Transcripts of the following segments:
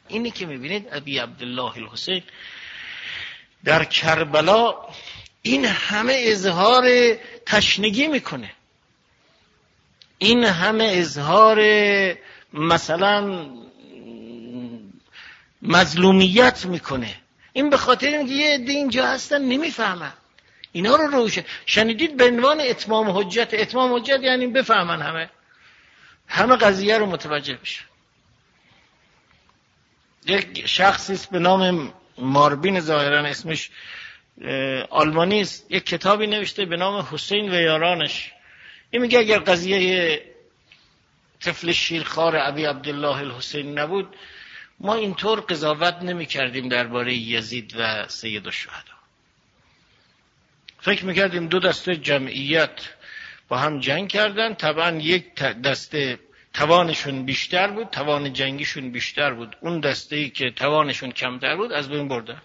اینی که میبینید ابی عبدالله الحسین در کربلا این همه اظهار تشنگی میکنه، این همه اظهار مثلا مظلومیت میکنه. این به خاطر اینکه یه عده اینجا هستن نمیفهمن اینا رو روشه. شنیدید به عنوان اتمام حجت. اتمام حجت یعنی بفهمن، همه قضیه رو متوجه بشن. یک شخصی است به نام ماربین، ظاهرا اسمش آلمانی است، یک کتابی نوشته به نام حسین و یارانش. این میگه اگر قضیه طفل شیرخوار ابی عبدالله الحسین نبود ما اینطور قضاوت نمی کردیم درباره یزید و سید الشهدا. فکر میکردیم دو دسته جمعیت با هم جنگ کردن، طبعا یک دسته توانشون بیشتر بود، توان جنگیشون بیشتر بود، اون دسته‌ای که توانشون کمتر بود از بین بردن.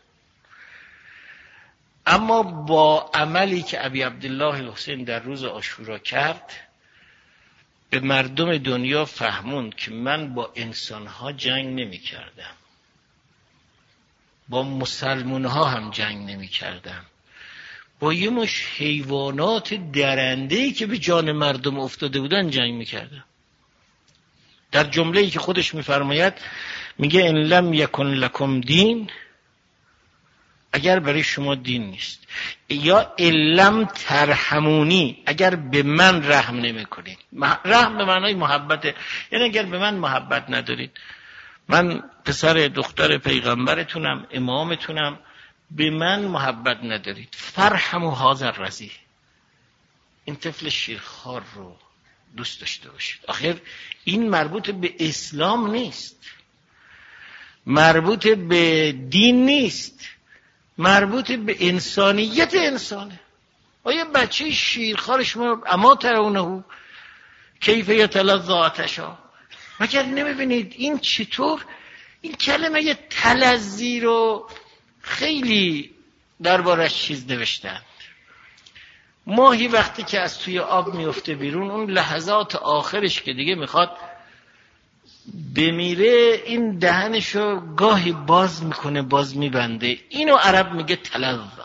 اما با عملی که ابی عبدالله الحسین در روز عاشورا کرد به مردم دنیا فهموند که من با انسانها جنگ نمی کردم، با مسلمانها هم جنگ نمی کردم، با یه مش حیوانات درنده‌ای که به جان مردم افتاده بودن جنگ می کردم. در جمله‌ای که خودش می‌فرماید میگه ان لم یکن لکم دین، اگر برای شما دین نیست، یا ان لم ترحمونی، اگر به من رحم نمی‌کنید. رحم به معنای محبته، یعنی اگر به من محبت ندارید، من پسر دختر پیغمبرتونم، امامتونم، به من محبت ندارید، فرحموا هذا الرضی، این طفل شیرخوار رو دوست داشته باشید. آخر این مربوط به اسلام نیست، مربوط به دین نیست، مربوط به انسانیت انسانه. آیا بچه شیرخوار شما اما ترونه کیف یتلظی عطشا، مگر نمیبینید این چطور این کلمه تلظی رو خیلی دربارش چیز نوشتن. ماهی وقتی که از توی آب میفته بیرون، اون لحظات آخرش که دیگه میخواد بمیره، این دهنشو گاهی باز میکنه باز میبنده، اینو عرب میگه تلظا.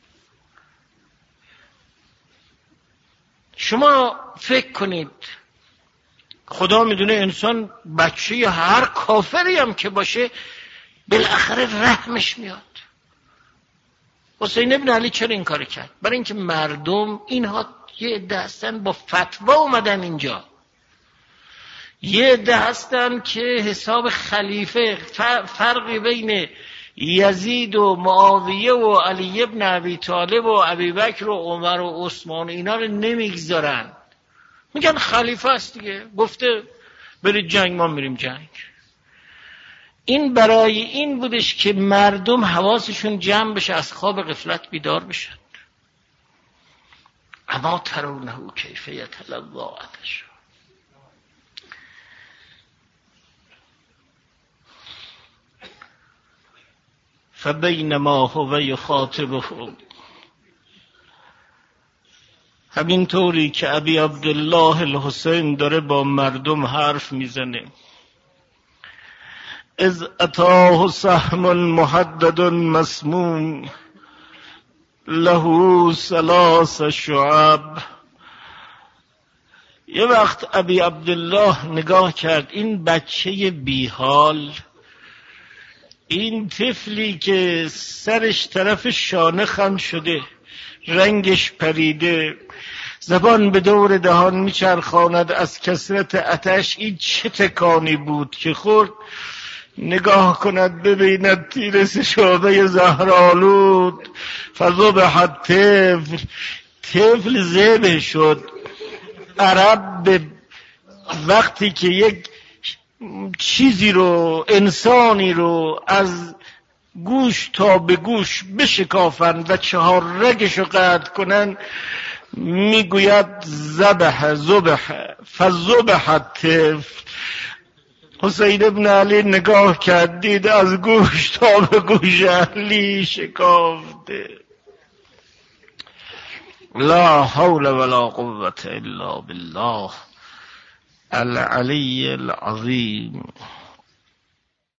شما فکر کنید خدا میدونه انسان بچه هر کافری هم که باشه بالاخره رحمش میاد. حسین ابن علی چرا این کار کرد؟ برای اینکه مردم اینها یه عده هستن با فتوا اومدن اینجا، یه عده هستن که حساب خلیفه، فرقی بین یزید و معاویه و علی ابن ابی طالب و ابی بکر و عمر و عثمان اینا رو نمیگذارن، میگن خلیفه است دیگه، گفته برید جنگ ما میریم جنگ. این برای این بودش که مردم حواسشون جمع بشه، از خواب غفلت بیدار بشن. اما ترونه کیف یتلظی عطشا. فبینما هو یخاطبهم، همین طوری که ابی عبدالله الحسین داره با مردم حرف میزنه، اذ اتاه سهم محدد مسموم له 3 شعب. یه وقت ابی عبدالله نگاه کرد این بچه بیحال، این طفلی که سرش طرف شانه خم شده، رنگش پریده، زبان به دور دهان میچرخاند از کثرت آتش، این چه تکانی بود که خورد؟ نگاه کند ببیند تیر شعبه زهرآلود، فذبح الطفل، طفل ذبح شد. عرب به وقتی که یک چیزی رو، انسانی رو از گوش تا به گوش بشکافند و 4 رگش رو قطع کنند، میگوید ذبح فذبح الطفل. حسین ابن علی نگاه کرد، دید از گوش تا به گوش علی شکافته. لا حول ولا قوة الا بالله العلی العظیم.